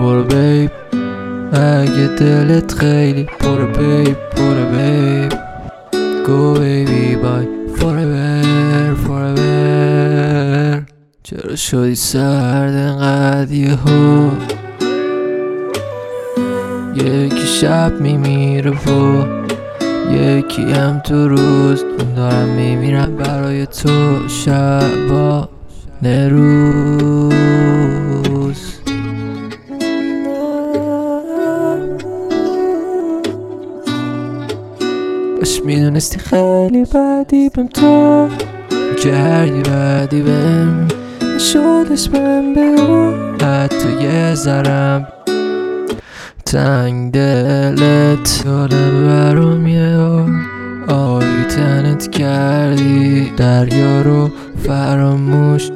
برو بیب اگه دلت خیلی برو بیب Go baby bye forever چرا شدی سرد انقدر یهو یکی شب میمیره و یکی هم تو روز دارم میمیرم برای تو شبا روز باش میدونستی خیلی بدی بهم تو کردی بدی بهم شدش من بگو حتی یه ذرم تنگ دلت دادم برام یه آبی تنت کردی دریا رو فراموش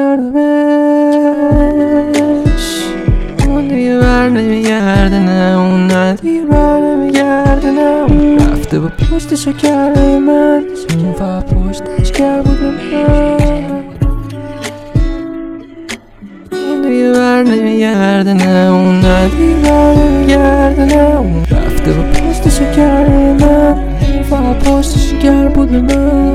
کردمش اون دیگه بر نمیگرده نه اون نه دیگه بر نمیگرده نه اون رفته با پشتشو کرده من اون فقط پشتش کرد بود من اون دیگه بر نمیگرده نه اون نه دیگه بر نمیگرده نه اون رفته با پشتشو کرده من اون فقط پشتش کرد بود من